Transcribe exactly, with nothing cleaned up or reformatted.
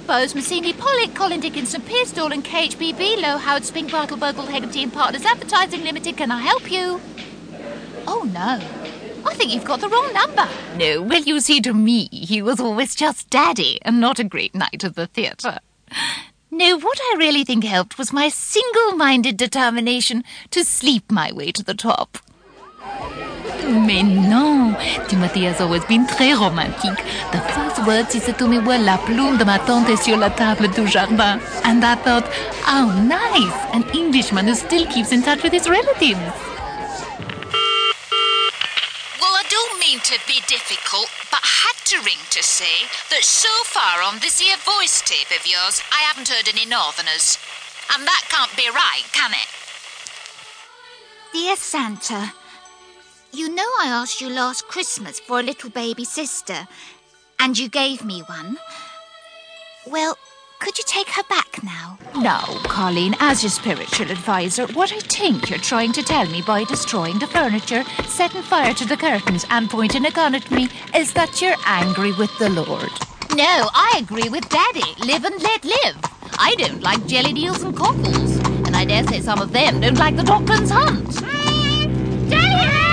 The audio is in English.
Bose, Mazzini, Pollock, Colin Dickinson, Pierce, Dolan, K H B B, Low, Howard, Spink, Bartle, Bogle, Hegarty and Partners, Advertising Limited. Can I help you? Oh, no. I think you've got the wrong number. No, well, you see, to me, he was always just Daddy and not a great night at the theatre. No, what I really think helped was my single-minded determination to sleep my way to the top. Mais non, Timothy has always been très romantique. The first words he said to me were La plume de ma tante est sur la table du jardin. And I thought, how nice, an Englishman who still keeps in touch with his relatives. Well, I don't mean to be difficult, but I had to ring to say that so far on this here voice tape of yours, I haven't heard any Northerners. And that can't be right, can it? Dear Santa, you know I asked you last Christmas for a little baby sister, and you gave me one. Well, could you take her back now? Now, Colleen, as your spiritual advisor, what I think you're trying to tell me by destroying the furniture, setting fire to the curtains and pointing a gun at me is that you're angry with the Lord. No, I agree with Daddy. Live and let live. I don't like jelly deals and cockles, and I dare say some of them don't like the Docklands Hunt. Daddy!